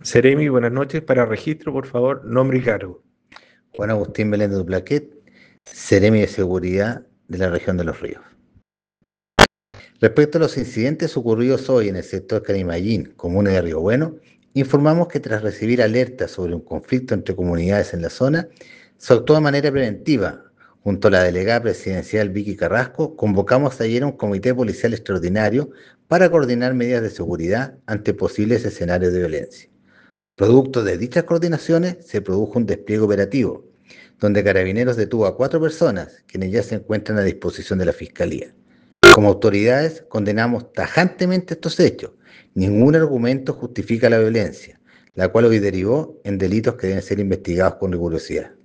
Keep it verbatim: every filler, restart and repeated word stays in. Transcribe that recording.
Seremi, buenas noches. Para registro, por favor, nombre y cargo. Juan Agustín Meléndez Duplaquet, Seremi de Seguridad de la región de Los Ríos. Respecto a los incidentes ocurridos hoy en el sector Canimayín, comuna de Río Bueno, informamos que tras recibir alertas sobre un conflicto entre comunidades en la zona, se actuó de manera preventiva. Junto a la delegada presidencial Vicky Carrasco, convocamos ayer a un comité policial extraordinario para coordinar medidas de seguridad ante posibles escenarios de violencia. Producto de dichas coordinaciones, se produjo un despliegue operativo, donde Carabineros detuvo a cuatro personas, quienes ya se encuentran a disposición de la Fiscalía. Como autoridades, condenamos tajantemente estos hechos. Ningún argumento justifica la violencia, la cual hoy derivó en delitos que deben ser investigados con rigurosidad.